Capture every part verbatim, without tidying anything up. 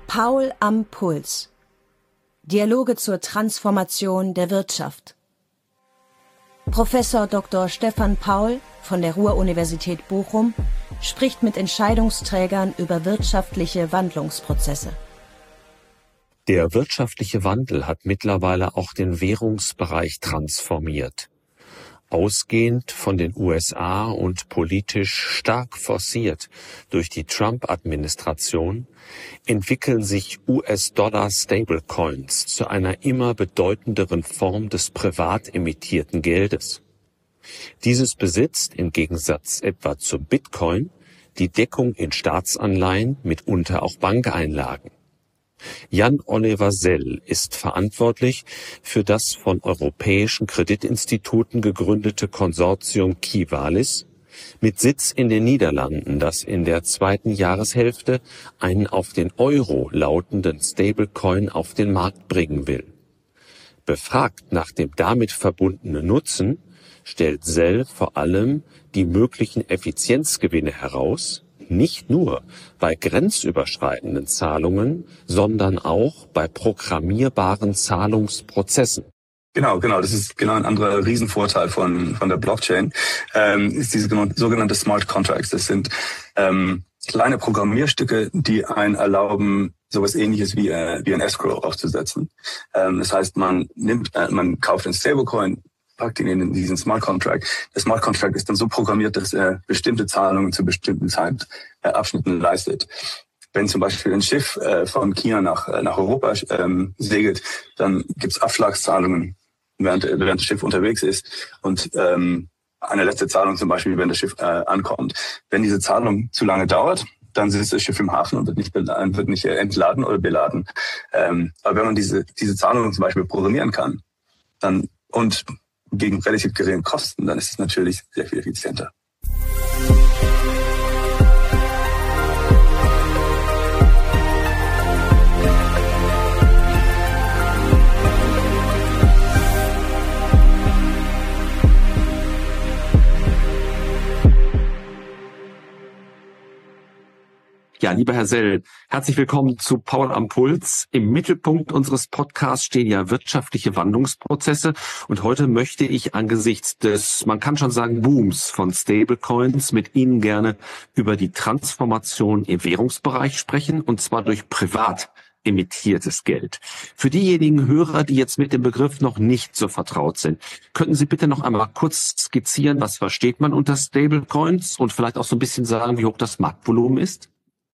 Paul am Puls. Dialoge zur Transformation der Wirtschaft. Professor Doktor Stefan Paul von der Ruhr-Universität Bochum spricht mit Entscheidungsträgern über wirtschaftliche Wandlungsprozesse. Der wirtschaftliche Wandel hat mittlerweile auch den Währungsbereich transformiert. Ausgehend von den U S A und politisch stark forciert durch die Trump-Administration entwickeln sich U S-Dollar-Stablecoins zu einer immer bedeutenderen Form des privat emittierten Geldes. Dieses besitzt im Gegensatz etwa zum Bitcoin die Deckung in Staatsanleihen, mitunter auch Bankeinlagen. Jan-Oliver Sell ist verantwortlich für das von europäischen Kreditinstituten gegründete Konsortium Qivalis mit Sitz in den Niederlanden, das in der zweiten Jahreshälfte einen auf den Euro lautenden Stablecoin auf den Markt bringen will. Befragt nach dem damit verbundenen Nutzen, stellt Sell vor allem die möglichen Effizienzgewinne heraus, nicht nur bei grenzüberschreitenden Zahlungen, sondern auch bei programmierbaren Zahlungsprozessen. Genau, genau. Das ist genau ein anderer Riesenvorteil von von der Blockchain, ähm, ist diese sogenannte Smart Contracts. Das sind ähm, kleine Programmierstücke, die einen erlauben, sowas Ähnliches wie äh, wie ein Escrow aufzusetzen. Ähm, das heißt, man nimmt, äh, man kauft einen Stablecoin, packt ihn in diesen Smart Contract. Der Smart Contract ist dann so programmiert, dass er bestimmte Zahlungen zu bestimmten Zeitabschnitten leistet. Wenn zum Beispiel ein Schiff äh, von China nach äh, nach Europa ähm, segelt, dann gibt's Abschlagszahlungen, während, während das Schiff unterwegs ist und ähm, eine letzte Zahlung zum Beispiel, wenn das Schiff äh, ankommt. Wenn diese Zahlung zu lange dauert, dann sitzt das Schiff im Hafen und wird nicht, beladen, wird nicht entladen oder beladen. Ähm, aber wenn man diese diese Zahlungen zum Beispiel programmieren kann, dann und gegen relativ geringe Kosten, dann ist es natürlich sehr viel effizienter. Ja, lieber Herr Sell, herzlich willkommen zu Paul am Puls. Im Mittelpunkt unseres Podcasts stehen ja wirtschaftliche Wandlungsprozesse. Und heute möchte ich angesichts des, man kann schon sagen, Booms von Stablecoins mit Ihnen gerne über die Transformation im Währungsbereich sprechen, und zwar durch privat emittiertes Geld. Für diejenigen Hörer, die jetzt mit dem Begriff noch nicht so vertraut sind, könnten Sie bitte noch einmal kurz skizzieren, was versteht man unter Stablecoins und vielleicht auch so ein bisschen sagen, wie hoch das Marktvolumen ist?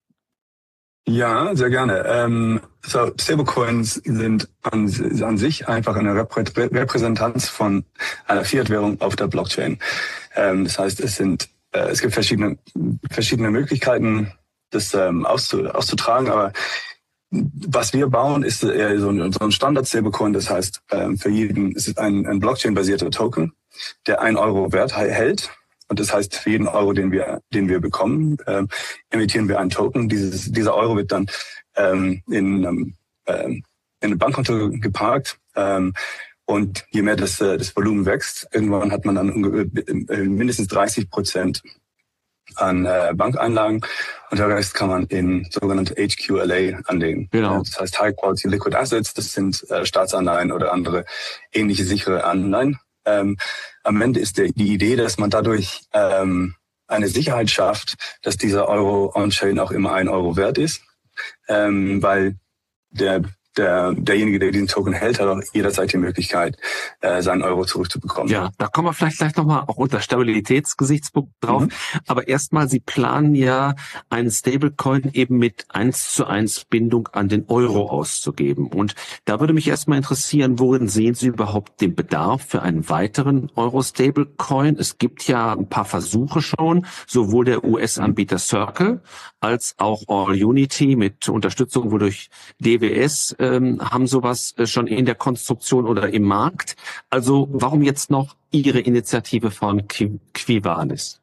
Ja, sehr gerne. Ähm, so, Stablecoins sind an, an sich einfach eine Reprä- Repräsentanz von einer Fiat-Währung auf der Blockchain. Ähm, das heißt, es sind, äh, es gibt verschiedene, verschiedene Möglichkeiten, das ähm, auszu, auszutragen, aber was wir bauen, ist eher so ein, so ein Standard-Stablecoin. Das heißt, ähm, für jeden, es ist ein, ein Blockchain-basierter Token, der ein Euro Wert hält. Und das heißt, für jeden Euro, den wir, den wir bekommen, ähm, emittieren wir einen Token. Dieses, dieser Euro wird dann ähm, in, ähm, in ein Bankkonto geparkt. Ähm, und je mehr das, äh, das Volumen wächst, irgendwann hat man dann äh, mindestens dreißig Prozent an äh, Bankeinlagen. Und der Rest kann man in sogenannte H Q L A anlegen. Genau. Das heißt High Quality Liquid Assets. Das sind äh, Staatsanleihen oder andere ähnliche sichere Anleihen. Ähm, am Ende ist der, die Idee, dass man dadurch ähm, eine Sicherheit schafft, dass dieser Euro on-chain auch immer ein Euro wert ist, ähm, weil der Der, derjenige, der diesen Token hält, hat auch jederzeit die Möglichkeit, äh, seinen Euro zurückzubekommen. Ja, da kommen wir vielleicht gleich nochmal auch unter Stabilitätsgesichtspunkt drauf. Mhm. Aber erstmal, Sie planen ja, einen Stablecoin eben mit eins zu eins Bindung an den Euro auszugeben. Und da würde mich erstmal interessieren, worin sehen Sie überhaupt den Bedarf für einen weiteren Euro-Stablecoin? Es gibt ja ein paar Versuche schon, sowohl der U S-Anbieter Circle als auch All-Unity mit Unterstützung wodurch D W S ähm, haben sowas schon in der Konstruktion oder im Markt. Also warum jetzt noch Ihre Initiative von Qivalis?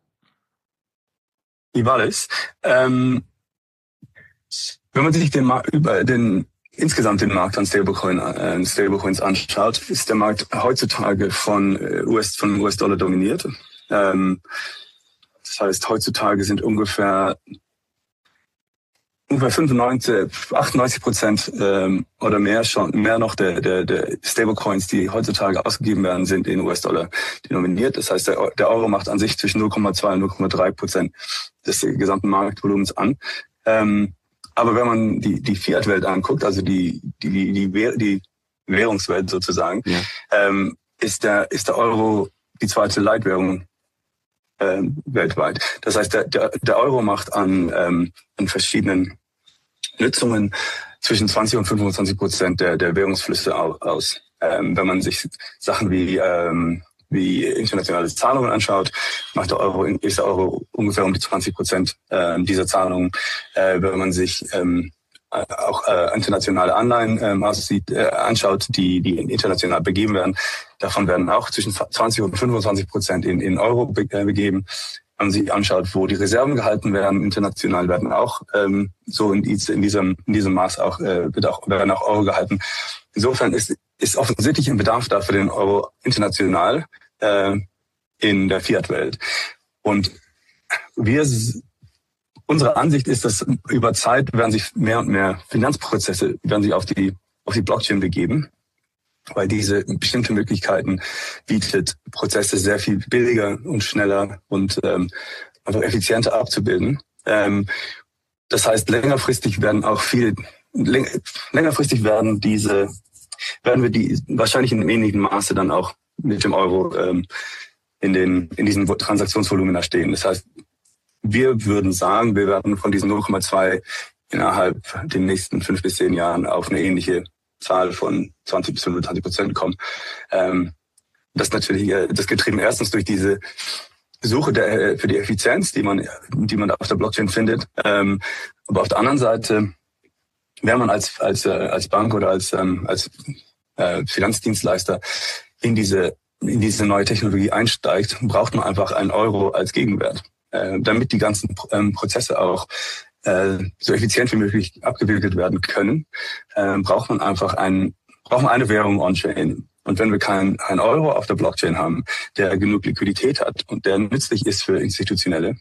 Qivalis. Ähm, wenn man sich den, über den insgesamt den Markt an Stablecoin, äh, Stablecoins anschaut, ist der Markt heutzutage von äh, U S von U S-Dollar dominiert. Ähm, das heißt, heutzutage sind ungefähr ungefähr fünfundneunzig, achtundneunzig Prozent ähm, oder mehr schon, mehr noch der, der, der Stablecoins, die heutzutage ausgegeben werden, sind in U S-Dollar denominiert. Das heißt, der, der Euro macht an sich zwischen null Komma zwei und null Komma drei Prozent des gesamten Marktvolumens an. Ähm, aber wenn man die, die Fiat-Welt anguckt, also die, die, die, die, die Währungswelt sozusagen, ja. ähm, ist der, ist der Euro die zweite Leitwährung äh, weltweit. Das heißt, der, der, der Euro macht an, ähm, an verschiedenen Nutzungen zwischen zwanzig und fünfundzwanzig Prozent der, der Währungsflüsse aus. Ähm, wenn man sich Sachen wie, ähm, wie internationale Zahlungen anschaut, macht der Euro, ist der Euro ungefähr um die zwanzig Prozent äh, dieser Zahlungen. Äh, wenn man sich ähm, auch äh, internationale Anleihen ähm, aussieht, äh, anschaut, die, die international begeben werden, davon werden auch zwischen zwanzig und fünfundzwanzig Prozent in, in Euro be- äh, begeben. Wenn man sich anschaut, wo die Reserven gehalten werden, international werden auch ähm, so in, dies, in diesem in diesem Maß auch äh, wird auch werden auch Euro gehalten. Insofern ist ist offensichtlich ein Bedarf da für den Euro international äh, in der Fiat-Welt. Und wir unsere Ansicht ist, dass über Zeit werden sich mehr und mehr Finanzprozesse werden sich auf die auf die Blockchain begeben, weil diese bestimmte Möglichkeiten bietet, Prozesse sehr viel billiger und schneller und ähm, einfach effizienter abzubilden. Ähm, das heißt, längerfristig werden auch viel läng, längerfristig werden diese werden wir die wahrscheinlich in einem ähnlichen Maße dann auch mit dem Euro ähm, in den in diesen Transaktionsvolumina stehen. Das heißt, wir würden sagen, wir werden von diesen null Komma zwei innerhalb der nächsten fünf bis zehn Jahren auf eine ähnliche Zahl von zwanzig bis fünfundzwanzig Prozent kommen. Ähm, das natürlich, äh, das getrieben erstens durch diese Suche der, für die Effizienz, die man, die man auf der Blockchain findet. Ähm, aber auf der anderen Seite, wenn man als, als, äh, als Bank oder als, ähm, als äh, Finanzdienstleister in diese, in diese neue Technologie einsteigt, braucht man einfach einen Euro als Gegenwert, äh, damit die ganzen ähm, Prozesse auch äh, so effizient wie möglich abgewickelt werden können, äh, braucht man einfach ein, braucht man eine Währung on-chain. Und wenn wir keinen kein Euro auf der Blockchain haben, der genug Liquidität hat und der nützlich ist für Institutionelle,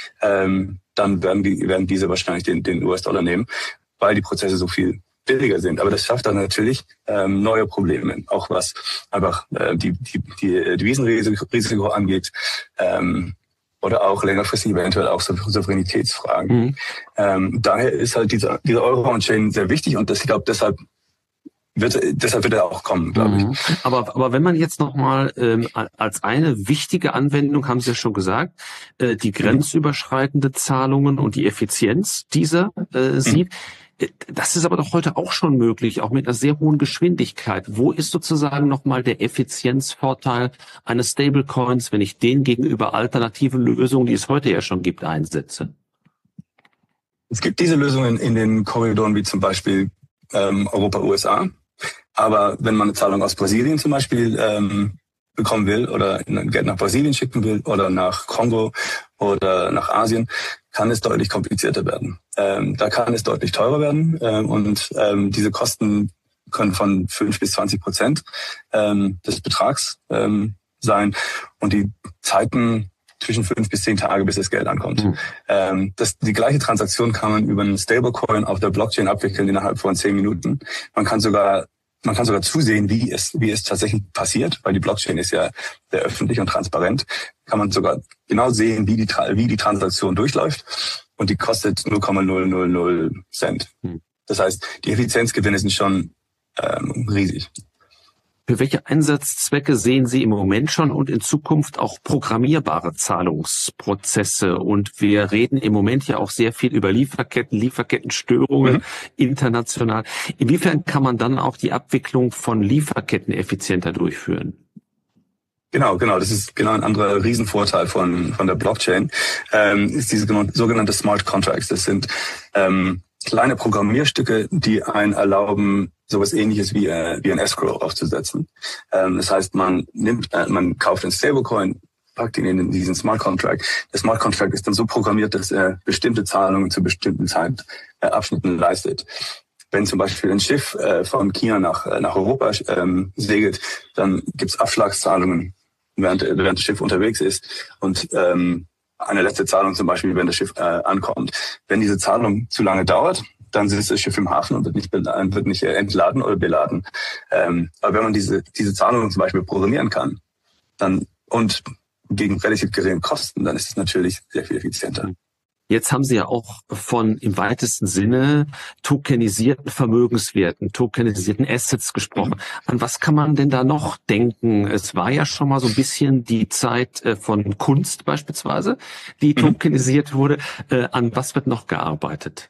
ähm, dann werden die werden diese wahrscheinlich den, den U S-Dollar nehmen, weil die Prozesse so viel billiger sind. Aber das schafft dann natürlich ähm, neue Probleme, auch was einfach äh, die die die Devisenrisiko Risiko angeht. Ähm, Oder auch längerfristig eventuell auch Souveränitätsfragen. Mhm. Ähm, daher ist halt dieser, dieser Euro-on-Chain sehr wichtig und das, ich glaube, deshalb wird, deshalb wird er auch kommen, glaube mhm. ich. Aber, aber wenn man jetzt nochmal ähm, als eine wichtige Anwendung, haben Sie ja schon gesagt, äh, die grenzüberschreitende Zahlungen und die Effizienz dieser äh, sieht, mhm. das ist aber doch heute auch schon möglich, auch mit einer sehr hohen Geschwindigkeit. Wo ist sozusagen nochmal der Effizienzvorteil eines Stablecoins, wenn ich den gegenüber alternativen Lösungen, die es heute ja schon gibt, einsetze? Es gibt diese Lösungen in den Korridoren wie zum Beispiel ähm, Europa, U S A. Aber wenn man eine Zahlung aus Brasilien zum Beispiel ähm, bekommen will oder Geld nach Brasilien schicken will oder nach Kongo oder nach Asien, kann es deutlich komplizierter werden. Ähm, da kann es deutlich teurer werden ähm, und ähm, diese Kosten können von fünf bis zwanzig Prozent ähm, des Betrags ähm, sein und die Zeiten zwischen fünf bis zehn Tage, bis das Geld ankommt. Mhm. Ähm, das, die gleiche Transaktion kann man über einen Stablecoin auf der Blockchain abwickeln innerhalb von zehn Minuten. Man kann sogar Man kann sogar zusehen, wie es, wie es tatsächlich passiert, weil die Blockchain ist ja sehr öffentlich und transparent. Kann man sogar genau sehen, wie die, wie die Transaktion durchläuft und die kostet null Komma null null null Cent. Das heißt, die Effizienzgewinne sind schon ähm, riesig. Für welche Einsatzzwecke sehen Sie im Moment schon und in Zukunft auch programmierbare Zahlungsprozesse? Und wir reden im Moment ja auch sehr viel über Lieferketten, Lieferkettenstörungen mhm. international. Inwiefern kann man dann auch die Abwicklung von Lieferketten effizienter durchführen? Genau, genau. Das ist genau ein anderer Riesenvorteil von von der Blockchain. Ähm, ist diese sogenannte Smart Contracts. Das sind ähm, kleine Programmierstücke, die einen erlauben, sowas Ähnliches wie äh, wie ein Escrow aufzusetzen. Ähm, das heißt, man nimmt, äh, man kauft einen Stablecoin, packt ihn in diesen Smart Contract. Der Smart Contract ist dann so programmiert, dass er bestimmte Zahlungen zu bestimmten Zeitabschnitten leistet. Wenn zum Beispiel ein Schiff äh, von China nach äh, nach Europa ähm, segelt, dann gibt's Abschlagszahlungen, während, während das Schiff unterwegs ist. Und ähm, eine letzte Zahlung zum Beispiel, wenn das Schiff äh, ankommt. Wenn diese Zahlung zu lange dauert, dann sitzt das Schiff im Hafen und wird nicht, beladen, wird nicht entladen oder beladen. Ähm, aber wenn man diese, diese Zahlungen zum Beispiel programmieren kann, dann und gegen relativ geringe Kosten, dann ist es natürlich sehr viel effizienter. Jetzt haben Sie ja auch von im weitesten Sinne tokenisierten Vermögenswerten, tokenisierten Assets gesprochen. An was kann man denn da noch denken? Es war ja schon mal so ein bisschen die Zeit von Kunst beispielsweise, die tokenisiert wurde. An was wird noch gearbeitet?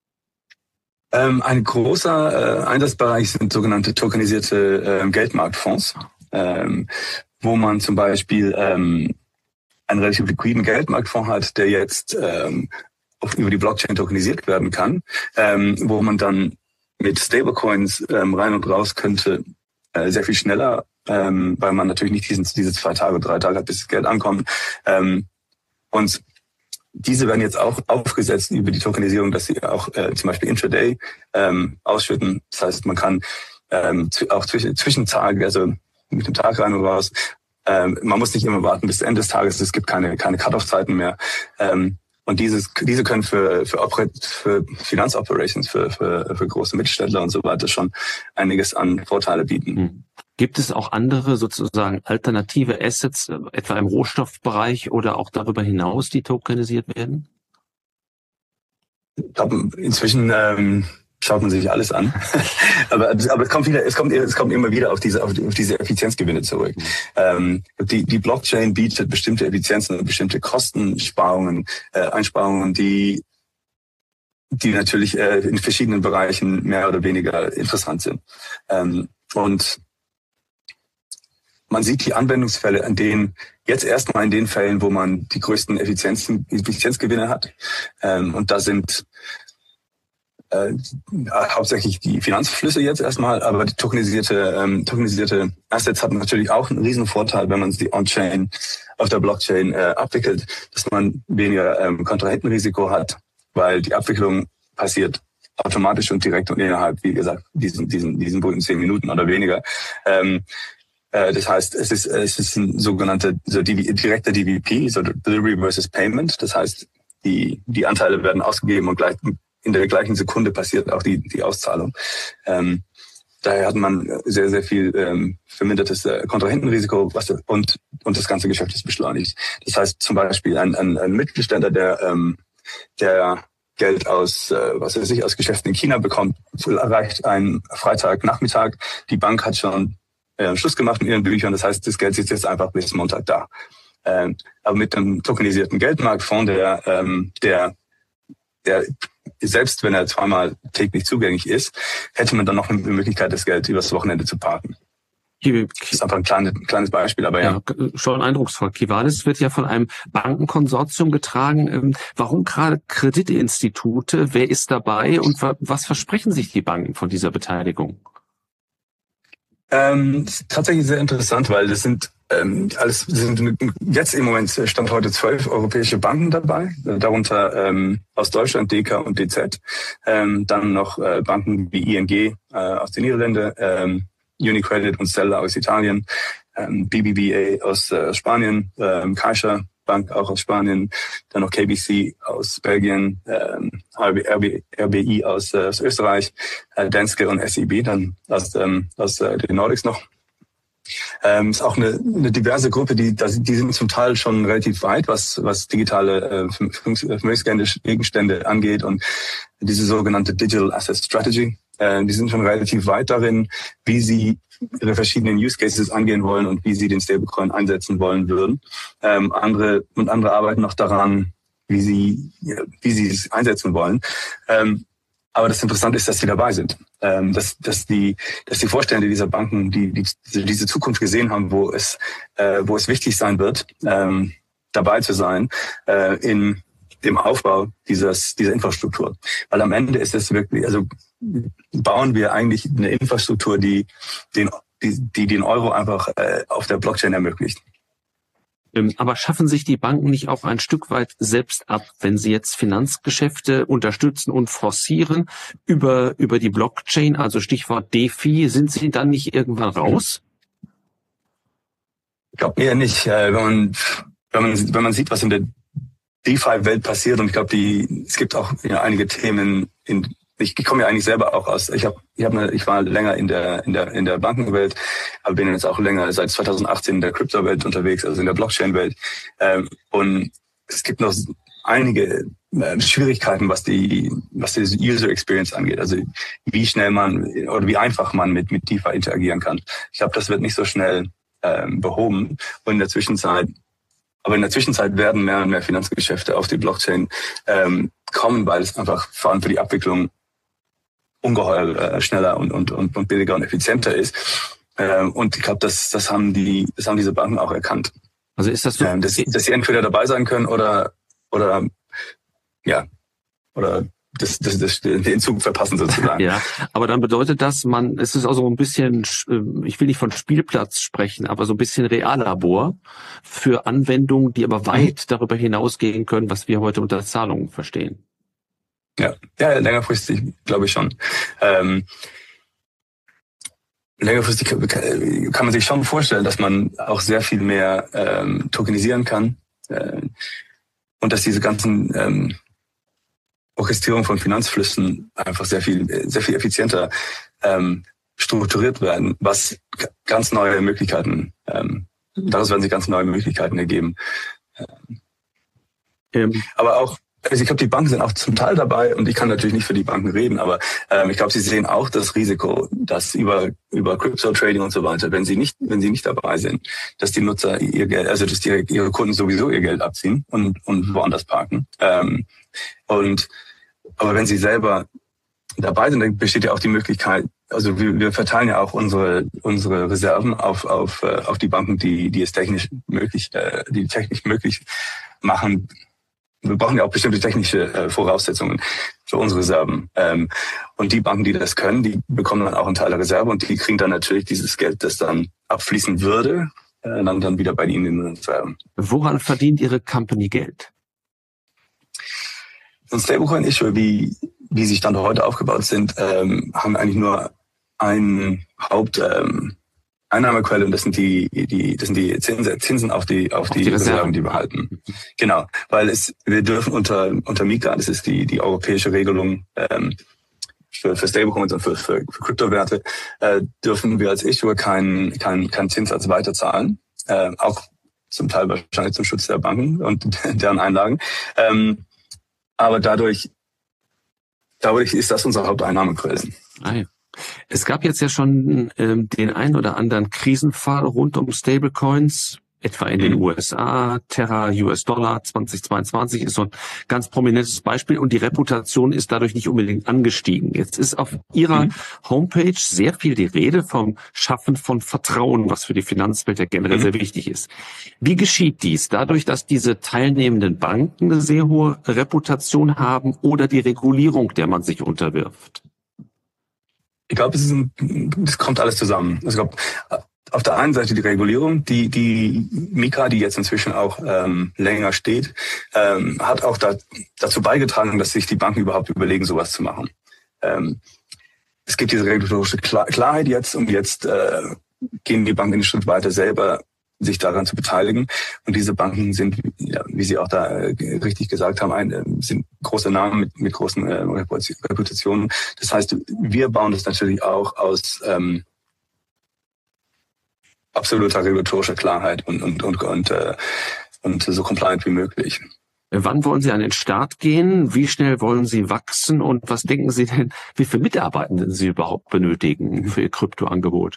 Ähm, ein großer äh, Einsatzbereich sind sogenannte tokenisierte äh, Geldmarktfonds, ähm, wo man zum Beispiel ähm, einen relativ liquiden Geldmarktfonds hat, der jetzt ähm, auf, über die Blockchain tokenisiert werden kann, ähm, wo man dann mit Stablecoins ähm, rein und raus könnte, äh, sehr viel schneller, ähm, weil man natürlich nicht diesen, diese zwei Tage, drei Tage hat, bis das Geld ankommt. Ähm, und diese werden jetzt auch aufgesetzt über die Tokenisierung, dass sie auch äh, zum Beispiel intraday ähm, ausschütten. Das heißt, man kann ähm, auch zwischen, zwischen Tage, also mit dem Tag rein und raus, Ähm, man muss nicht immer warten bis Ende des Tages. Es gibt keine keine Cut-off-Zeiten mehr. Ähm, und dieses diese können für für, Operat- für Finanzoperations, für, für für große Mittelständler und so weiter schon einiges an Vorteile bieten. Hm. Gibt es auch andere sozusagen alternative Assets, etwa im Rohstoffbereich oder auch darüber hinaus, die tokenisiert werden? Ich glaube, inzwischen ähm, schaut man sich alles an. aber, aber es kommt wieder, es kommt, es kommt immer wieder auf diese, auf, auf diese Effizienzgewinne zurück. Mhm. Ähm, die, die Blockchain bietet bestimmte Effizienzen und bestimmte Kostensparungen, äh, Einsparungen, die, die natürlich äh, in verschiedenen Bereichen mehr oder weniger interessant sind. Ähm, und man sieht die Anwendungsfälle, an denen jetzt erstmal in den Fällen, wo man die größten Effizienzen, Effizienzgewinne hat. Ähm, und da sind Äh, hauptsächlich die Finanzflüsse jetzt erstmal, aber die tokenisierte, ähm, tokenisierte Assets haben natürlich auch einen riesen Vorteil, wenn man sie on-chain auf der Blockchain äh, abwickelt, dass man weniger ähm, Kontrahentenrisiko hat, weil die Abwicklung passiert automatisch und direkt und innerhalb, wie gesagt, diesen diesen diesen berühmten zehn Minuten oder weniger. Ähm, äh, das heißt, es ist es ist ein sogenannter so direkter D V P, so Delivery versus Payment. Das heißt, die die Anteile werden ausgegeben und gleich in der gleichen Sekunde passiert auch die, die Auszahlung. Ähm, daher hat man sehr, sehr viel ähm, vermindertes äh, Kontrahentenrisiko was, und, und das ganze Geschäft ist beschleunigt. Das heißt zum Beispiel ein, ein, ein Mittelständler, der, ähm, der Geld aus, äh, was weiß ich, aus Geschäften in China bekommt, erreicht einen Freitagnachmittag. Die Bank hat schon äh, Schluss gemacht in ihren Büchern. Das heißt, das Geld sitzt jetzt einfach bis Montag da. Ähm, aber mit einem tokenisierten Geldmarktfonds, der, ähm, der, der selbst wenn er zweimal täglich zugänglich ist, hätte man dann noch eine Möglichkeit, das Geld übers Wochenende zu parken. Das ist einfach ein kleines, ein kleines Beispiel, aber ja. ja. Schon eindrucksvoll. Kiwanis wird ja von einem Bankenkonsortium getragen. Warum gerade Kreditinstitute? Wer ist dabei und was versprechen sich die Banken von dieser Beteiligung? Ähm, das ist tatsächlich sehr interessant, weil das sind ähm, alles sind jetzt im Moment stand heute zwölf europäische Banken dabei, darunter ähm, aus Deutschland D K und D Z, ähm, dann noch äh, Banken wie I N G äh, aus den Niederlanden, ähm, UniCredit und Stella aus Italien, ähm, B B V A aus äh, Spanien, ähm, Caixa Bank auch aus Spanien, dann noch K B C aus Belgien, ähm, R B I aus, äh, aus Österreich, äh, Danske und S E B dann aus, ähm, aus äh, den Nordics noch. Ähm, ist auch eine, eine diverse Gruppe, die, die sind zum Teil schon relativ weit, was, was digitale äh, Vermögensgegenstände angeht und diese sogenannte Digital Asset Strategy. Äh, die sind schon relativ weit darin, wie sie ihre verschiedenen Use Cases angehen wollen und wie sie den Stablecoin einsetzen wollen würden. Ähm, andere und andere arbeiten noch daran, wie sie ja, wie sie es einsetzen wollen. Ähm, aber das Interessante ist, dass sie dabei sind, ähm, dass dass die dass die Vorstände dieser Banken die, die diese Zukunft gesehen haben, wo es äh, wo es wichtig sein wird, ähm, dabei zu sein äh, in dem Aufbau dieses dieser Infrastruktur. Weil am Ende ist es wirklich, also bauen wir eigentlich eine Infrastruktur, die den die, die den Euro einfach äh, auf der Blockchain ermöglicht. Aber schaffen sich die Banken nicht auch ein Stück weit selbst ab, wenn sie jetzt Finanzgeschäfte unterstützen und forcieren über über die Blockchain, also Stichwort DeFi, sind sie dann nicht irgendwann raus? Ich glaube eher nicht. Wenn man wenn man wenn man sieht, was in der DeFi-Welt passiert und ich glaube, die es gibt auch ja, einige Themen. In, ich, ich komme ja eigentlich selber auch aus. Ich habe, ich habe, ich war länger in der in der in der Bankenwelt, aber bin jetzt auch länger seit zweitausendachtzehn in der Kryptowelt unterwegs, also in der Blockchain-Welt. Ähm, und es gibt noch einige äh, Schwierigkeiten, was die was die User Experience angeht. Also wie schnell man oder wie einfach man mit mit DeFi interagieren kann. Ich glaube, das wird nicht so schnell ähm, behoben. Und in der Zwischenzeit Aber in der Zwischenzeit werden mehr und mehr Finanzgeschäfte auf die Blockchain ähm, kommen, weil es einfach vor allem für die Abwicklung ungeheuer äh, schneller und, und, und, und billiger und effizienter ist. Ähm, und ich glaube, das, das haben die, das haben diese Banken auch erkannt. Also ist das so, ähm, dass, dass sie entweder dabei sein können oder, oder, ja, oder das, das, das, den Zug verpassen sozusagen. Ja, aber dann bedeutet das, man, es ist auch so ein bisschen, ich will nicht von Spielplatz sprechen, aber so ein bisschen Reallabor für Anwendungen, die aber weit darüber hinausgehen können, was wir heute unter Zahlungen verstehen. Ja, ja, längerfristig glaube ich schon. Ähm, längerfristig kann man sich schon vorstellen, dass man auch sehr viel mehr ähm, tokenisieren kann äh, und dass diese ganzen ähm, Orchestrierung von Finanzflüssen einfach sehr viel, sehr viel effizienter ähm, strukturiert werden, was ganz neue Möglichkeiten, ähm, daraus werden sich ganz neue Möglichkeiten ergeben. Ähm, ähm. Aber auch, also ich glaube, die Banken sind auch zum Teil dabei und ich kann natürlich nicht für die Banken reden, aber ähm, ich glaube, sie sehen auch das Risiko, dass über über Crypto-Trading und so weiter, wenn sie nicht wenn sie nicht dabei sind, dass die Nutzer ihr Geld, also dass die, ihre Kunden sowieso ihr Geld abziehen und und woanders parken. Ähm, und aber wenn sie selber dabei sind, dann besteht ja auch die Möglichkeit, also wir, wir verteilen ja auch unsere unsere Reserven auf auf auf die Banken, die die es technisch möglich äh, die technisch möglich machen. Wir brauchen ja auch bestimmte technische äh, Voraussetzungen für unsere Reserven. Ähm, und die Banken, die das können, die bekommen dann auch einen Teil der Reserve und die kriegen dann natürlich dieses Geld, das dann abfließen würde, äh, dann, dann wieder bei ihnen in den Reserven. Woran verdient Ihre Company Geld? So ein Stablecoin-Issue, wie, wie sie Stand heute aufgebaut sind, ähm, haben eigentlich nur einen Haupt... Ähm, Einnahmequelle und das sind die, die, das sind die Zinsen, Zinsen auf die, auf, auf die, die Reserven, die wir halten. Genau, weil es, wir dürfen unter, unter MiCA, das ist die, die europäische Regelung ähm, für, für Stablecoins und für, für, für Kryptowerte, äh, dürfen wir als Issuer keinen, keinen, keinen Zinssatz weiterzahlen, äh, auch zum Teil wahrscheinlich zum Schutz der Banken und deren Einlagen. Ähm, aber dadurch, dadurch ist das unsere Haupteinnahmequelle. Ah, ja. Es gab jetzt ja schon ähm, den ein oder anderen Krisenfall rund um Stablecoins, etwa in den U S A. Terra U S Dollar zweitausendzweiundzwanzig ist so ein ganz prominentes Beispiel und die Reputation ist dadurch nicht unbedingt angestiegen. Jetzt ist auf Ihrer mhm. Homepage sehr viel die Rede vom Schaffen von Vertrauen, was für die Finanzwelt ja generell mhm. sehr wichtig ist. Wie geschieht dies? Dadurch, dass diese teilnehmenden Banken eine sehr hohe Reputation haben oder die Regulierung, der man sich unterwirft? Ich glaube, es ist ein, das kommt alles zusammen. Also ich glaube, auf der einen Seite die Regulierung, die die MiCA, die jetzt inzwischen auch ähm, länger steht, ähm, hat auch da, dazu beigetragen, dass sich die Banken überhaupt überlegen, sowas zu machen. Ähm, es gibt diese regulatorische Klarheit jetzt und jetzt äh, gehen die Banken einen Schritt weiter selber, sich daran zu beteiligen. Und diese Banken sind, ja, wie Sie auch da äh, richtig gesagt haben, ein, äh, sind große Namen mit, mit großen äh, Reputationen. Das heißt, wir bauen das natürlich auch aus ähm, absoluter regulatorischer Klarheit und und und und, äh, und so compliant wie möglich. Wann wollen Sie an den Start gehen? Wie schnell wollen Sie wachsen? Und was denken Sie denn, wie viele Mitarbeitenden Sie überhaupt benötigen für Ihr Kryptoangebot?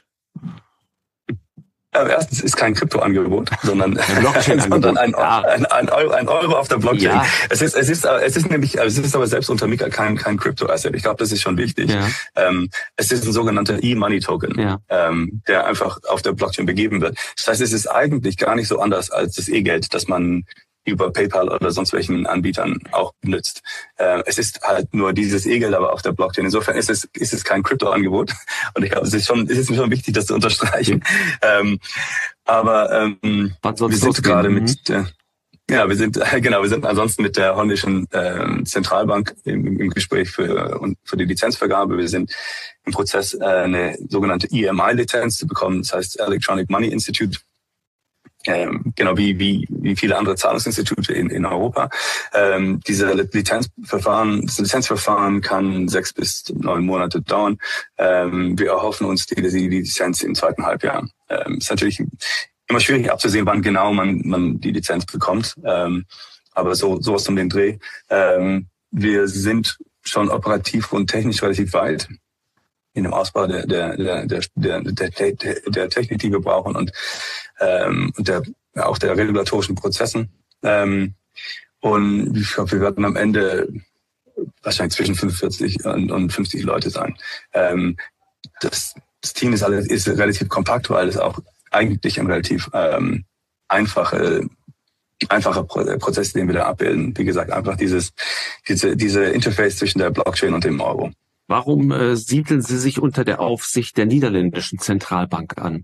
Erstens ist kein Kryptoangebot, sondern, ein, sondern ein, ein, ein, Euro, ein Euro auf der Blockchain. Ja. Es ist, es ist, es ist nämlich, es ist aber selbst unter MiCA kein, kein Krypto-Asset. Ich glaube, das ist schon wichtig. Ja. Ähm, es ist ein sogenannter E-Money-Token, ja. ähm, der einfach auf der Blockchain begeben wird. Das heißt, es ist eigentlich gar nicht so anders als das E-Geld, das man über PayPal oder sonst welchen Anbietern auch benutzt. Äh, es ist halt nur dieses E-Geld, aber auf der Blockchain. Insofern ist es ist es kein Kryptoangebot. Und ich glaube, es ist schon es ist mir schon wichtig, das zu unterstreichen. Ähm, aber ähm, wir sind gerade mit äh, ja, wir sind äh, genau, wir sind ansonsten mit der holländischen äh, Zentralbank im, im Gespräch für und für die Lizenzvergabe. Wir sind im Prozess, äh, eine sogenannte E M I-Lizenz zu bekommen. Das heißt Electronic Money Institute. Ähm, genau wie, wie, wie viele andere Zahlungsinstitute in, in Europa. Ähm, diese Lizenzverfahren, das Lizenzverfahren kann sechs bis neun Monate dauern. Ähm, wir erhoffen uns die, die Lizenz im zweiten Halbjahr. Ähm, ist natürlich immer schwierig abzusehen, wann genau man, man die Lizenz bekommt. Ähm, aber so, sowas um den Dreh. Ähm, wir sind schon operativ und technisch relativ weit in dem Ausbau der, der, der, der, der, der, der Technik, die wir brauchen und, ähm, und der, auch der regulatorischen Prozessen. Ähm, und ich glaube, wir werden am Ende wahrscheinlich zwischen fünfundvierzig und, und fünfzig Leute sein. Ähm, das, das Team ist, alles, ist relativ kompakt, weil es auch eigentlich ein relativ ähm, einfache, einfacher Prozess, den wir da abbilden. Wie gesagt, einfach dieses, diese, diese Interface zwischen der Blockchain und dem Euro. Warum äh, siedeln Sie sich unter der Aufsicht der niederländischen Zentralbank an?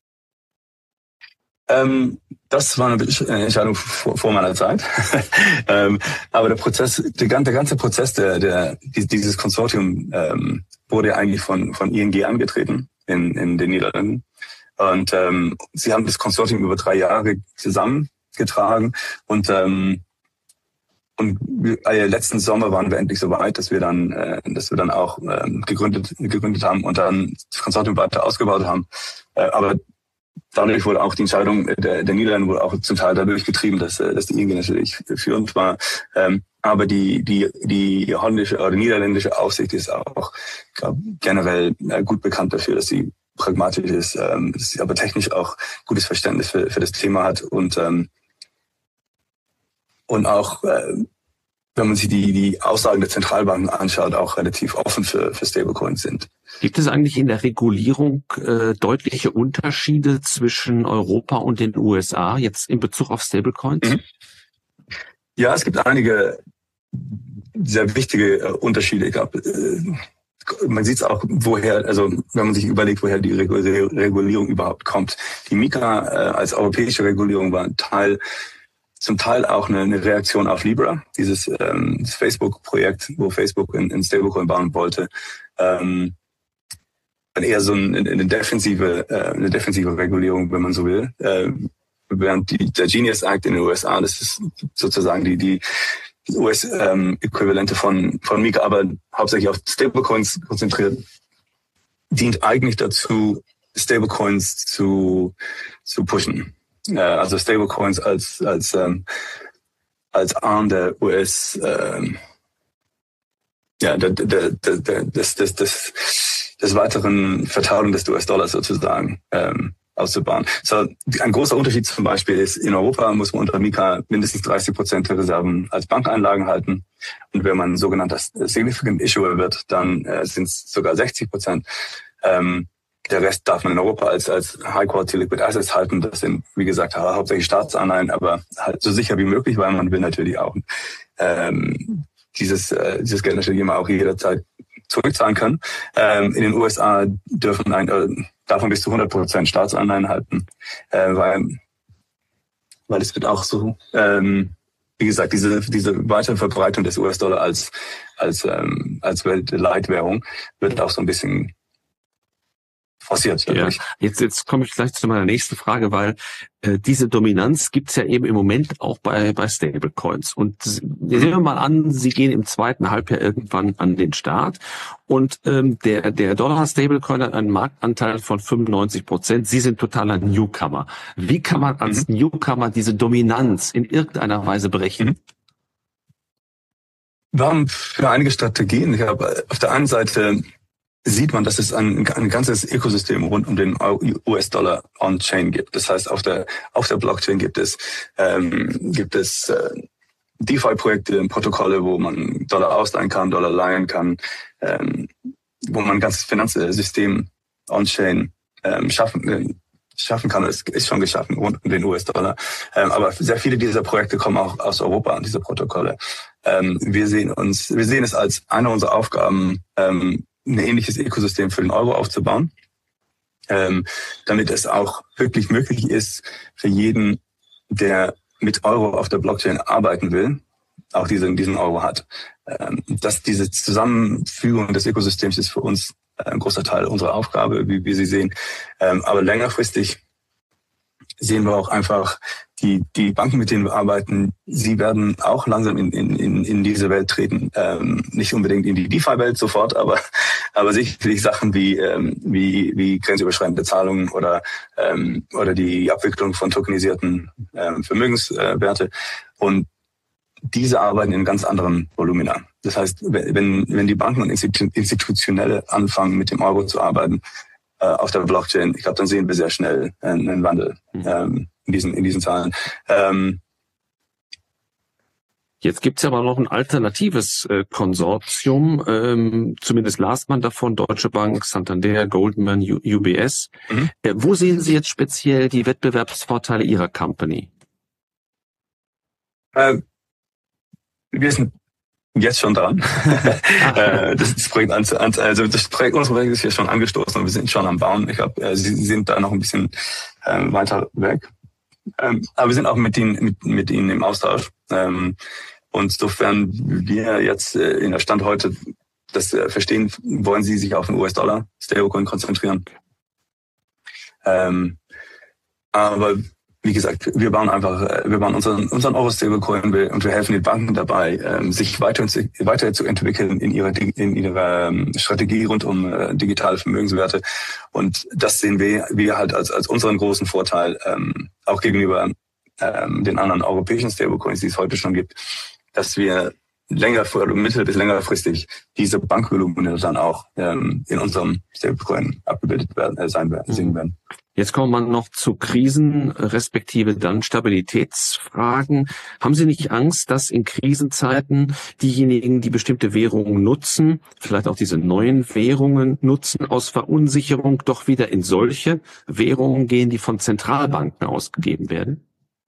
Ähm, das war eine Entscheidung vor, vor meiner Zeit. ähm, aber der Prozess, der, der ganze Prozess der, der dieses Konsortium ähm, wurde eigentlich von von I N G angetreten in, in den Niederlanden. Und ähm, sie haben das Konsortium über drei Jahre zusammengetragen und ähm, Und äh, letzten Sommer waren wir endlich so weit, dass wir dann, äh, dass wir dann auch äh, gegründet, gegründet haben und dann das Konsortium weiter ausgebaut haben. Äh, aber dadurch wurde auch die Entscheidung der, der Niederlande wurde auch zum Teil dadurch getrieben, dass, äh, dass die I N G natürlich führend war. Ähm, aber die, die, die holländische oder niederländische Aufsicht ist auch, glaub, generell äh, gut bekannt dafür, dass sie pragmatisch ist, ähm, dass sie aber technisch auch gutes Verständnis für, für das Thema hat und ähm, Und auch, äh, wenn man sich die, die Aussagen der Zentralbanken anschaut, auch relativ offen für, für Stablecoins sind. Gibt es eigentlich in der Regulierung äh, deutliche Unterschiede zwischen Europa und den U S A, jetzt in Bezug auf Stablecoins? Mhm. Ja, es gibt einige sehr wichtige äh, Unterschiede. Ich glaube, äh, man sieht es auch, woher, also wenn man sich überlegt, woher die Regulierung überhaupt kommt. Die MiCA äh, als europäische Regulierung war ein Teil zum Teil auch eine, eine Reaktion auf Libra, dieses ähm, das Facebook-Projekt, wo Facebook in, in Stablecoin bauen wollte. Ähm, eher so ein, eine defensive, äh, eine defensive Regulierung, wenn man so will. Äh, während die, der Genius Act in den U S A, das ist sozusagen die die U S-Äquivalente ähm, von von MiCA, aber hauptsächlich auf Stablecoins konzentriert, dient eigentlich dazu, Stablecoins zu zu pushen. Also Stablecoins als als ähm, als Arm der U S ähm, ja der der der der des des des des weiteren Verteilung des U S-Dollars sozusagen ähm, auszubauen. So ein großer Unterschied zum Beispiel ist, in Europa muss man unter MiCA mindestens dreißig Prozent der Reserven als Bankeinlagen halten und wenn man ein sogenannter Significant Issuer wird, dann äh, sind es sogar sechzig Prozent. Ähm, Der Rest darf man in Europa als, als High-Quality Liquid Assets halten. Das sind, wie gesagt, hauptsächlich Staatsanleihen, aber halt so sicher wie möglich, weil man will natürlich auch ähm, dieses, äh, dieses Geld natürlich immer auch jederzeit zurückzahlen können. Ähm, in den U S A dürfen ein, äh, darf man bis zu hundert Prozent Staatsanleihen halten, äh, weil, weil es wird auch so, ähm, wie gesagt, diese, diese weitere Verbreitung des U S-Dollar als, als, ähm, als Weltleitwährung wird auch so ein bisschen forciert. Ja. Jetzt, jetzt komme ich gleich zu meiner nächsten Frage, weil äh, diese Dominanz gibt's ja eben im Moment auch bei bei Stablecoins. Und mhm. sehen wir mal an, Sie gehen im zweiten Halbjahr irgendwann an den Start und ähm, der der Dollar-Stablecoin hat einen Marktanteil von fünfundneunzig Prozent. Sie sind totaler Newcomer. Wie kann man als mhm. Newcomer diese Dominanz in irgendeiner Weise berechnen? Mhm. Wir haben für einige Strategien. Ich habe auf der einen Seite sieht man, dass es ein, ein ganzes Ökosystem rund um den U S-Dollar on-Chain gibt. Das heißt, auf der auf der Blockchain gibt es ähm, gibt es äh, DeFi-Projekte, Protokolle, wo man Dollar ausleihen kann, Dollar leihen kann, ähm, wo man ein ganzes Finanzsystem on-Chain ähm, schaffen äh, schaffen kann. Es ist schon geschaffen rund um den U S-Dollar. Ähm, aber sehr viele dieser Projekte kommen auch aus Europa, diese Protokolle. Ähm, wir sehen uns, wir sehen es als eine unserer Aufgaben, ähm, ein ähnliches Ökosystem für den Euro aufzubauen, ähm, damit es auch wirklich möglich ist, für jeden, der mit Euro auf der Blockchain arbeiten will, auch diesen, diesen Euro hat. Ähm, dass diese Zusammenfügung des Ökosystems ist für uns ein großer Teil unserer Aufgabe, wie wir sie sehen. Ähm, aber längerfristig sehen wir auch einfach, die die Banken, mit denen wir arbeiten, sie werden auch langsam in in in diese Welt treten. Ähm, nicht unbedingt in die DeFi-Welt sofort, aber aber sicherlich Sachen wie ähm, wie wie grenzüberschreitende Zahlungen oder ähm, oder die Abwicklung von tokenisierten ähm, Vermögenswerte. Und diese arbeiten in ganz anderen Volumina. Das heißt, wenn wenn die Banken und Institutionelle anfangen, mit dem Euro zu arbeiten, auf der Blockchain, ich glaube, dann sehen wir sehr schnell einen, einen Wandel ähm, in diesen in diesen Zahlen. Ähm, Jetzt gibt's ja aber noch ein alternatives äh, Konsortium, ähm, zumindest las man davon, Deutsche Bank, Santander, Goldman, U- UBS. Mhm. Äh, wo sehen Sie jetzt speziell die Wettbewerbsvorteile Ihrer Company? Äh, wir sind jetzt schon dran. das, das Projekt, also das Projekt, unser Projekt ist hier schon angestoßen und wir sind schon am Bauen. Ich glaube, Sie sind da noch ein bisschen ähm, weiter weg. Ähm, aber wir sind auch mit Ihnen, mit, mit Ihnen im Austausch. Ähm, und sofern wir jetzt äh, in der Stand heute das äh, verstehen, wollen Sie sich auf den U S-Dollar Stablecoin konzentrieren. Ähm, aber wie gesagt, wir bauen einfach, wir bauen unseren, unseren Euro-Stablecoin und wir helfen den Banken dabei, sich weiter, weiterzuentwickeln in ihrer, in ihrer Strategie rund um digitale Vermögenswerte. Und das sehen wir, wir halt als, als unseren großen Vorteil, auch gegenüber den anderen europäischen Stablecoins, die es heute schon gibt, dass wir länger, mittel- bis längerfristig diese Bankvolumina dann auch in unserem Stablecoin abgebildet werden, äh, sein werden, sehen werden. Jetzt kommt man noch zu Krisen, respektive dann Stabilitätsfragen. Haben Sie nicht Angst, dass in Krisenzeiten diejenigen, die bestimmte Währungen nutzen, vielleicht auch diese neuen Währungen nutzen, aus Verunsicherung doch wieder in solche Währungen gehen, die von Zentralbanken ausgegeben werden?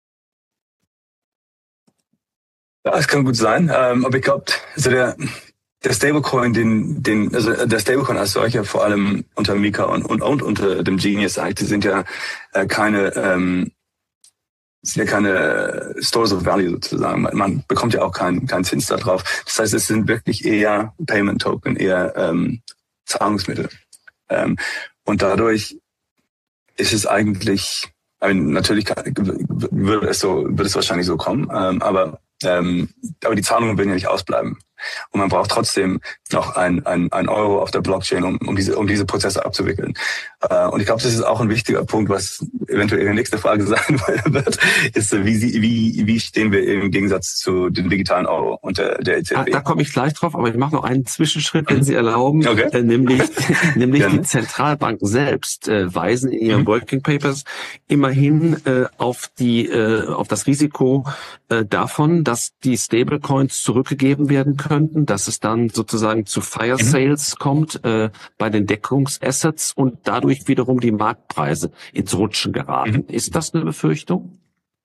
Ja, das kann gut sein, ähm, aber ich glaube, also der Der Stablecoin, den, den, also der Stablecoin als solcher, vor allem unter Mika und, und, und unter dem Genius Act, sind ja äh, keine, ähm, sind ja keine Stores of Value sozusagen. Man, man bekommt ja auch keinen keinen Zins da drauf. Das heißt, es sind wirklich eher Payment Token, eher ähm, Zahlungsmittel. Ähm, und dadurch ist es eigentlich, I mean, natürlich kann, würde es so, würde es wahrscheinlich so kommen, ähm, aber ähm, aber die Zahlungen werden ja nicht ausbleiben. Und man braucht trotzdem noch ein, ein, ein Euro auf der Blockchain, um, um diese, um diese Prozesse abzuwickeln. Äh, und ich glaube, das ist auch ein wichtiger Punkt, was eventuell Ihre nächste Frage sein wird, ist, wie, sie, wie, wie stehen wir im Gegensatz zu dem digitalen Euro und der, der E Z B? Ah, da komme ich gleich drauf, aber ich mache noch einen Zwischenschritt, wenn Sie erlauben, okay. äh, nämlich, nämlich die Zentralbanken selbst äh, weisen in ihren mhm. Working Papers immerhin äh, auf die, äh, auf das Risiko äh, davon, dass die Stablecoins zurückgegeben werden könnten, dass es dann sozusagen zu Fire Sales mhm. kommt äh, bei den Deckungsassets und dadurch wiederum die Marktpreise ins Rutschen geraten. Mhm. Ist das eine Befürchtung?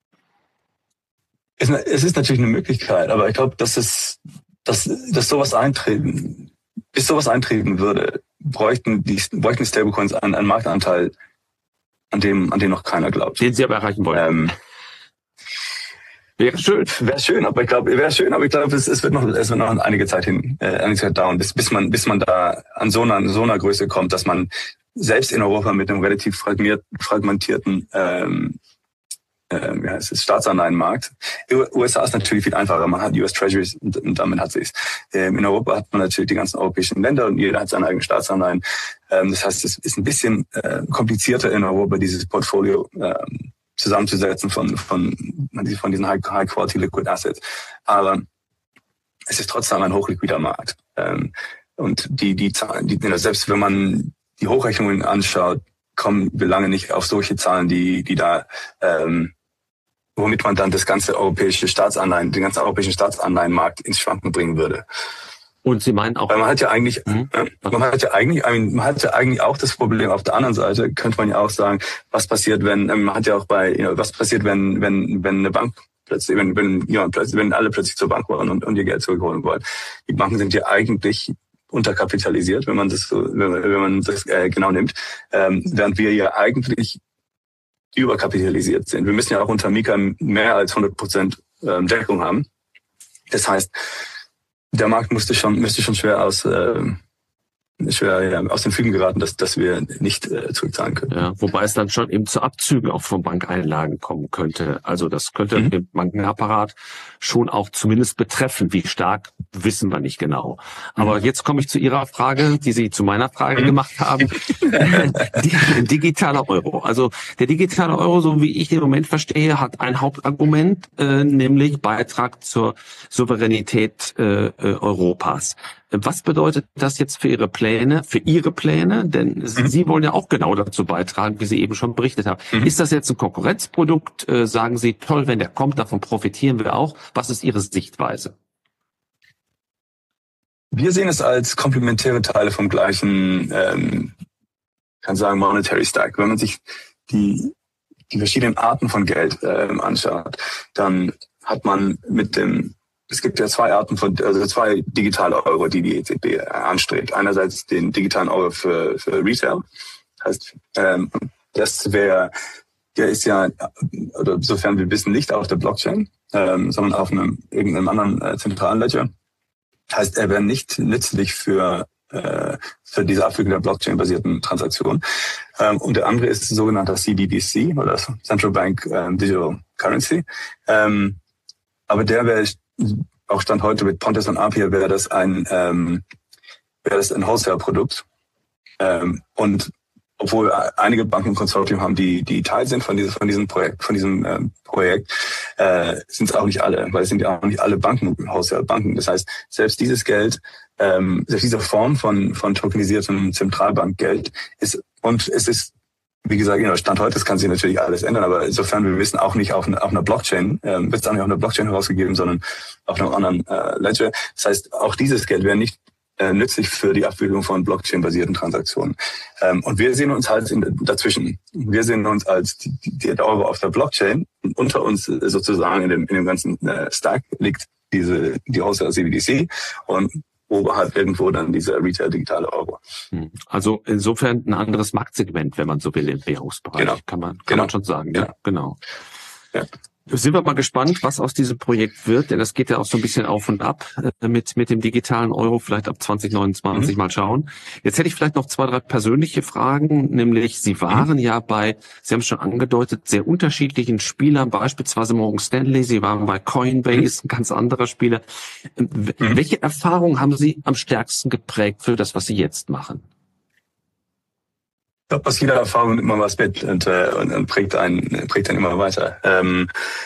Es, es ist natürlich eine Möglichkeit, aber ich glaube, dass es, dass, dass sowas eintreten, bis sowas eintreten würde, bräuchten die, bräuchten die Stablecoins einen, einen Marktanteil, an dem, an dem noch keiner glaubt. Den Sie aber erreichen wollen. Ähm, Wäre schön. Wäre schön, aber ich glaube, wäre schön, aber ich glaube, es, es wird noch, es wird noch einige Zeit hin, äh, einige Zeit dauern, bis, bis man, bis man da an so einer, so einer Größe kommt, dass man selbst in Europa mit einem relativ fragmentierten, ähm, äh, ja, es ist Staatsanleihenmarkt. U S A ist natürlich viel einfacher. Man hat U S Treasuries und, und damit hat sich's. Ähm, in Europa hat man natürlich die ganzen europäischen Länder und jeder hat seine eigenen Staatsanleihen. Ähm, das heißt, es ist ein bisschen äh, komplizierter in Europa, dieses Portfolio ähm, zusammenzusetzen von, von, von diesen High-Quality Liquid Assets. Aber es ist trotzdem ein hochliquider Markt. Und die, die Zahlen, die, selbst wenn man die Hochrechnungen anschaut, kommen wir lange nicht auf solche Zahlen, die, die da, ähm, womit man dann das ganze europäische Staatsanleihen, den ganzen europäischen Staatsanleihenmarkt ins Schwanken bringen würde. Und Sie meinen auch, weil man hat ja eigentlich, mhm. man hat ja eigentlich, man hat ja eigentlich auch das Problem auf der anderen Seite, könnte man ja auch sagen, was passiert, wenn, man hat ja auch bei, you know, was passiert, wenn, wenn, wenn eine Bank plötzlich, wenn, wenn, ja, plötzlich, wenn alle plötzlich zur Bank wollen und, und ihr Geld zurückholen wollen. Die Banken sind ja eigentlich unterkapitalisiert, wenn man das so, wenn, wenn man das äh, genau nimmt, ähm, während wir ja eigentlich überkapitalisiert sind. Wir müssen ja auch unter Mika mehr als hundert Prozent ähm, Deckung haben. Das heißt, der Markt musste schon, müsste schon schwer aus, äh, schwer ja, aus den Fügen geraten, dass, dass wir nicht äh, zurückzahlen können. Ja, wobei es dann schon eben zu Abzügen auch von Bankeinlagen kommen könnte. Also das könnte mhm. den Bankenapparat schon auch zumindest betreffen. Wie stark, wissen wir nicht genau. Aber mhm. jetzt komme ich zu Ihrer Frage, die Sie zu meiner Frage mhm. gemacht haben. Digitaler Euro. Also der digitale Euro, so wie ich den im Moment verstehe, hat ein Hauptargument, äh, nämlich Beitrag zur Souveränität äh, Europas. Was bedeutet das jetzt für Ihre Pläne, für Ihre Pläne? Denn mhm. Sie wollen ja auch genau dazu beitragen, wie Sie eben schon berichtet haben. Mhm. Ist das jetzt ein Konkurrenzprodukt? Äh, sagen Sie, toll, wenn der kommt, davon profitieren wir auch. Was ist Ihre Sichtweise? Wir sehen es als komplementäre Teile vom gleichen, ähm, kann sagen, Monetary Stack. Wenn man sich die, die verschiedenen Arten von Geld ähm, anschaut, dann hat man mit dem Es gibt ja zwei Arten von, also zwei digitale Euro, die die E Z B anstrebt. Einerseits den digitalen Euro für, für Retail. Heißt, ähm, das wäre, der ist ja, oder sofern wir wissen, nicht auf der Blockchain, ähm, sondern auf einem irgendeinem anderen äh, zentralen Ledger. Heißt, er wäre nicht nützlich für äh, für diese Abwicklung der Blockchain-basierten Transaktionen. Ähm, und der andere ist sogenannter C B D C oder Central Bank ähm, Digital Currency. Ähm, aber der wäre auch Stand heute mit Pontes und Apia wäre das ein ähm, wäre das ein Wholesale-Produkt. Ähm, und obwohl einige Banken im Konsortium haben, die die Teil sind von diesem von diesem Projekt, von diesem ähm, Projekt, äh, sind es auch nicht alle, weil es sind ja auch nicht alle Banken Wholesale-Banken. Das heißt, selbst dieses Geld, ähm, selbst diese Form von von tokenisiertem Zentralbankgeld ist, und es ist, wie gesagt, genau, Stand heute, das kann sich natürlich alles ändern, aber insofern wir wissen auch nicht auf, eine, auf einer Blockchain, ähm, wird es auch nicht auf einer Blockchain herausgegeben, sondern auf einem anderen äh, Ledger. Das heißt, auch dieses Geld wäre nicht äh, nützlich für die Abwicklung von Blockchain-basierten Transaktionen. Ähm, und wir sehen uns halt in, dazwischen. Wir sehen uns als die, die, der Euro auf der Blockchain. Und unter uns äh, sozusagen in dem, in dem ganzen äh, Stack liegt diese die Wholesale C B D C und oberhalb irgendwo dann dieser Retail-digitale Euro. Also insofern ein anderes Marktsegment, wenn man so will, im Währungsbereich. Genau. Kann man, kann genau. man schon sagen. Genau. Ja, genau. Ja. Sind wir mal gespannt, was aus diesem Projekt wird, denn das geht ja auch so ein bisschen auf und ab äh, mit mit dem digitalen Euro, vielleicht ab zwanzig neunundzwanzig mhm. mal schauen. Jetzt hätte ich vielleicht noch zwei, drei persönliche Fragen, nämlich Sie waren mhm. ja bei, Sie haben es schon angedeutet, sehr unterschiedlichen Spielern, beispielsweise Morgan Stanley, Sie waren bei Coinbase, mhm. ein ganz anderer Spieler. Mhm. Welche Erfahrungen haben Sie am stärksten geprägt für das, was Sie jetzt machen? Ich glaube, aus jeder Erfahrung nimmt man was mit und, äh, und, und prägt einen, prägt einen immer weiter. Ähm,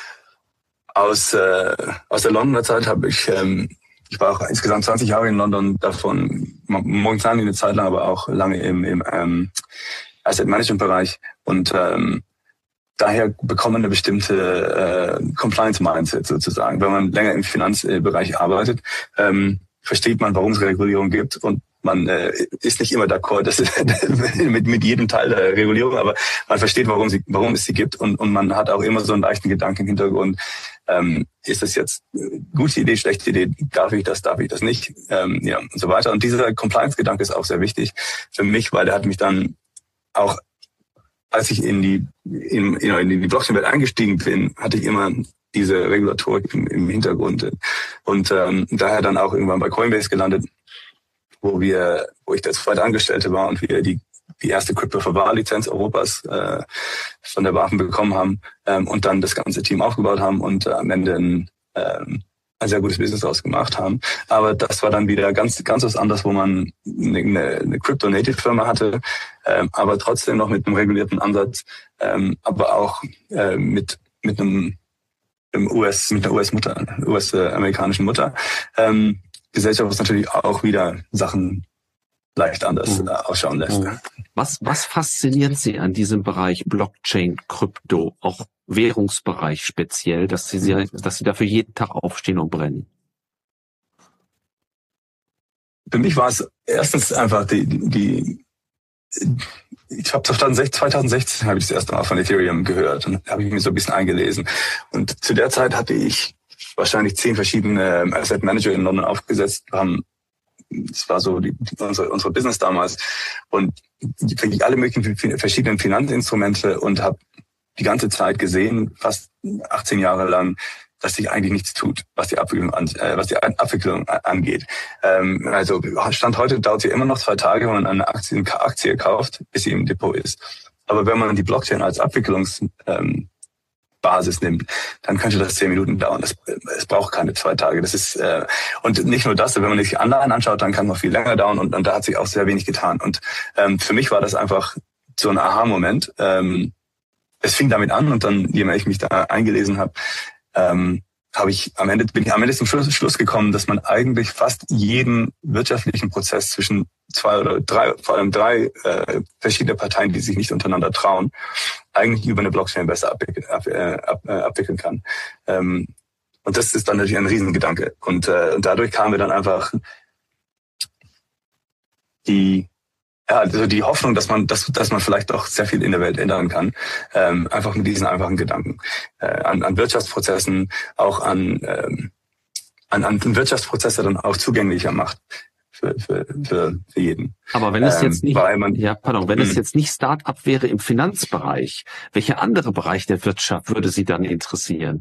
aus, äh, aus der Londoner Zeit habe ich, ähm, ich war auch insgesamt zwanzig Jahre in London, davon momentan eine Zeit lang, aber auch lange im, im ähm, Asset Management Bereich und ähm, daher bekommt man eine bestimmte äh, Compliance Mindset sozusagen. Wenn man länger im Finanzbereich arbeitet, ähm, versteht man, warum es Regulierung gibt und man äh, ist nicht immer d'accord das ist, mit, mit jedem Teil der Regulierung, aber man versteht, warum, sie, warum es sie gibt und, und man hat auch immer so einen leichten Gedanken im Hintergrund. Ähm, ist das jetzt eine gute Idee, schlechte Idee? Darf ich das, darf ich das nicht? Ähm, ja, und so weiter. Und dieser Compliance-Gedanke ist auch sehr wichtig für mich, weil der hat mich dann auch, als ich in die, in, in die Blockchain-Welt eingestiegen bin, hatte ich immer diese Regulatorik im, im Hintergrund. Und ähm, daher dann auch irgendwann bei Coinbase gelandet, wo wir, wo ich der zweite Angestellte war und wir die die erste Crypto-for-Bar-Lizenz Europas äh, von der BaFin bekommen haben ähm, und dann das ganze Team aufgebaut haben und äh, am Ende ein, ähm, ein sehr gutes Business daraus gemacht haben. Aber das war dann wieder ganz ganz was anderes, wo man eine, eine Crypto-Native-Firma hatte, ähm, aber trotzdem noch mit einem regulierten Ansatz, ähm, aber auch äh, mit mit einem, einem U S mit einer U S-Mutter, U S-amerikanischen Mutter. Ähm, Gesellschaft, was natürlich auch wieder Sachen leicht anders mhm. ausschauen lässt. Was, was fasziniert Sie an diesem Bereich Blockchain, Krypto, auch Währungsbereich speziell, dass Sie, mhm. dass Sie dafür jeden Tag aufstehen und brennen? Für mich war es erstens einfach die, die, ich habe zwanzig sechzehn habe ich das erste Mal von Ethereum gehört und habe ich mich so ein bisschen eingelesen. Und zu der Zeit hatte ich wahrscheinlich zehn verschiedene Asset Manager in London aufgesetzt, haben das war so die, die, unsere, unsere Business damals und für alle möglichen verschiedenen Finanzinstrumente und habe die ganze Zeit gesehen, fast achtzehn Jahre lang, dass sich eigentlich nichts tut, was die Abwicklung, an, äh, was die Abwicklung angeht. Ähm, also Stand heute dauert sie immer noch zwei Tage, wenn man eine Aktie, eine Aktie kauft, bis sie im Depot ist. Aber wenn man die Blockchain als Abwicklungsbasis ähm, nimmt, dann könnte das zehn Minuten dauern. Das, es braucht keine zwei Tage. Das ist äh, und nicht nur das, wenn man sich Anleihen anschaut, dann kann es noch viel länger dauern und, und da hat sich auch sehr wenig getan. Und ähm, für mich war das einfach so ein Aha-Moment. Ähm, es fing damit an und dann, je mehr ich mich da eingelesen habe, ähm, habe ich am Ende bin ich am Ende zum Schluss, Schluss gekommen, dass man eigentlich fast jeden wirtschaftlichen Prozess zwischen zwei oder drei, vor allem drei äh, verschiedene Parteien, die sich nicht untereinander trauen, eigentlich über eine Blockchain besser abwickeln, ab, äh, ab, äh, abwickeln kann. Ähm, und das ist dann natürlich ein Riesengedanke. Und, äh, und dadurch kamen wir dann einfach die Ja, also die Hoffnung, dass man, dass, dass man vielleicht auch sehr viel in der Welt ändern kann, ähm, einfach mit diesen einfachen Gedanken äh, an, an Wirtschaftsprozessen, auch an, ähm, an, an Wirtschaftsprozesse dann auch zugänglicher macht für, für, für, für jeden. Aber wenn es jetzt nicht, ähm, man, ja, pardon, wenn es jetzt nicht Start-up wäre im Finanzbereich, welcher andere Bereich der Wirtschaft würde Sie dann interessieren?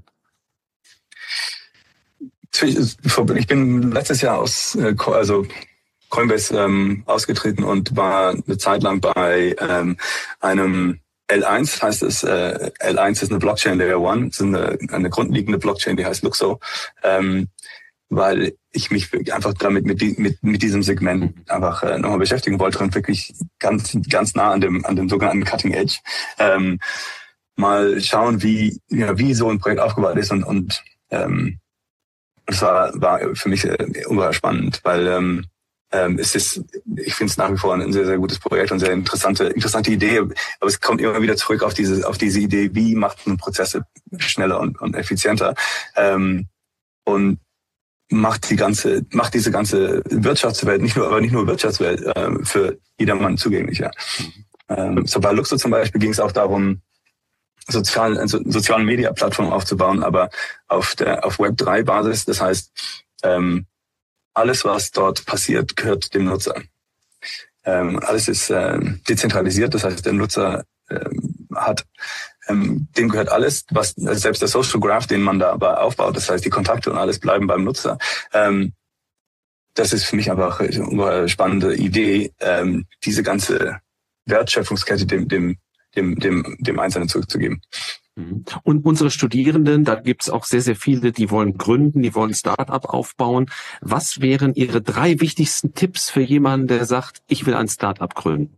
Ich bin letztes Jahr aus, also Coinbase ähm, ausgetreten und war eine Zeit lang bei ähm, einem L eins, heißt es. Äh, L eins ist eine Blockchain Layer One, das ist eine, eine grundlegende Blockchain, die heißt Luxo, ähm, weil ich mich einfach damit mit, die, mit, mit diesem Segment einfach äh, nochmal beschäftigen wollte und wirklich ganz ganz nah an dem an dem sogenannten Cutting Edge ähm, mal schauen, wie ja, wie so ein Projekt aufgebaut ist und und ähm, das war war für mich äh, ungeheuer spannend, weil ähm, Ähm, es ist, ich finde es nach wie vor ein sehr, sehr gutes Projekt und sehr interessante, interessante Idee. Aber es kommt immer wieder zurück auf diese, auf diese Idee, wie macht man Prozesse schneller und, und effizienter, ähm, und macht die ganze, macht diese ganze Wirtschaftswelt, nicht nur, aber nicht nur Wirtschaftswelt, äh, für jedermann zugänglicher. Ähm, so bei Luxo zum Beispiel ging es auch darum, sozial, also sozialen Media-Plattformen aufzubauen, aber auf der, auf Web drei Basis. Das heißt, ähm, alles, was dort passiert, gehört dem Nutzer. Ähm, alles ist äh, dezentralisiert, das heißt, der Nutzer ähm, hat, ähm, dem gehört alles, was also selbst der Social Graph, den man da aber aufbaut, das heißt, die Kontakte und alles bleiben beim Nutzer. Ähm, das ist für mich einfach eine spannende Idee, ähm, diese ganze Wertschöpfungskette dem, dem, dem, dem, dem Einzelnen zurückzugeben. Und unsere Studierenden, da gibt's auch sehr, sehr viele, die wollen gründen, die wollen Start-up aufbauen. Was wären Ihre drei wichtigsten Tipps für jemanden, der sagt, ich will ein Start-up gründen?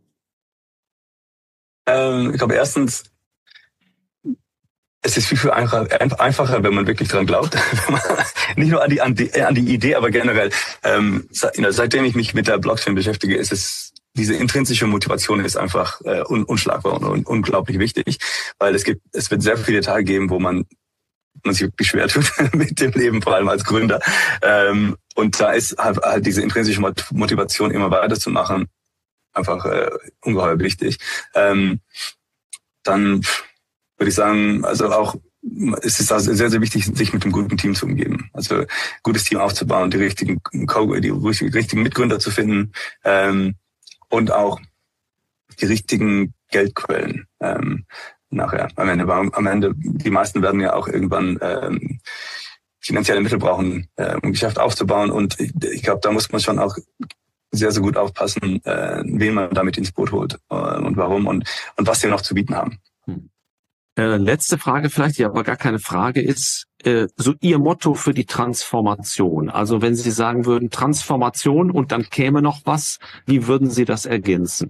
Ähm, ich glaube, erstens, es ist viel, viel einfacher, einfacher, wenn man wirklich dran glaubt. Nicht nur an die, an die, an die Idee, aber generell. Ähm, seitdem ich mich mit der Blockchain beschäftige, ist es diese intrinsische Motivation ist einfach äh, un, unschlagbar und un, unglaublich wichtig, weil es gibt, es wird sehr viele Tage geben, wo man, man sich wirklich schwer tut mit dem Leben, vor allem als Gründer. Ähm, und da ist halt, halt diese intrinsische Motivation, immer weiterzumachen, einfach äh, ungeheuer wichtig. Ähm, dann würde ich sagen, also auch es ist also sehr, sehr wichtig, sich mit einem guten Team zu umgeben. Also gutes Team aufzubauen, die richtigen Co- die richtigen Mitgründer zu finden, ähm, und auch die richtigen Geldquellen ähm, nachher am Ende. Aber am Ende, die meisten werden ja auch irgendwann ähm, finanzielle Mittel brauchen, äh, um ein Geschäft aufzubauen. Und ich, ich glaube, da muss man schon auch sehr, sehr gut aufpassen, äh, wen man damit ins Boot holt äh, und warum und, und was sie noch zu bieten haben. Hm. Äh, letzte Frage vielleicht, die aber gar keine Frage ist, äh, so Ihr Motto für die Transformation. Also wenn Sie sagen würden Transformation und dann käme noch was, wie würden Sie das ergänzen?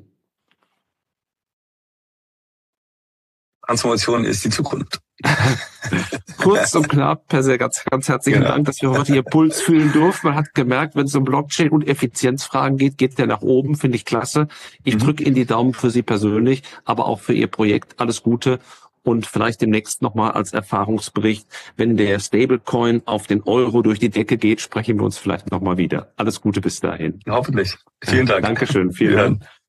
Transformation ist die Zukunft. Kurz und knapp, per se ganz, ganz herzlichen genau. Dank, dass wir heute Ihr Puls fühlen durften. Man hat gemerkt, wenn es um Blockchain und Effizienzfragen geht, geht der nach oben, finde ich klasse. Ich mhm. drücke Ihnen die Daumen für Sie persönlich, aber auch für Ihr Projekt. Alles Gute. Und vielleicht demnächst nochmal als Erfahrungsbericht, wenn der Stablecoin auf den Euro durch die Decke geht, sprechen wir uns vielleicht nochmal wieder. Alles Gute bis dahin. Hoffentlich. Vielen Dank. Dankeschön. Vielen Dank.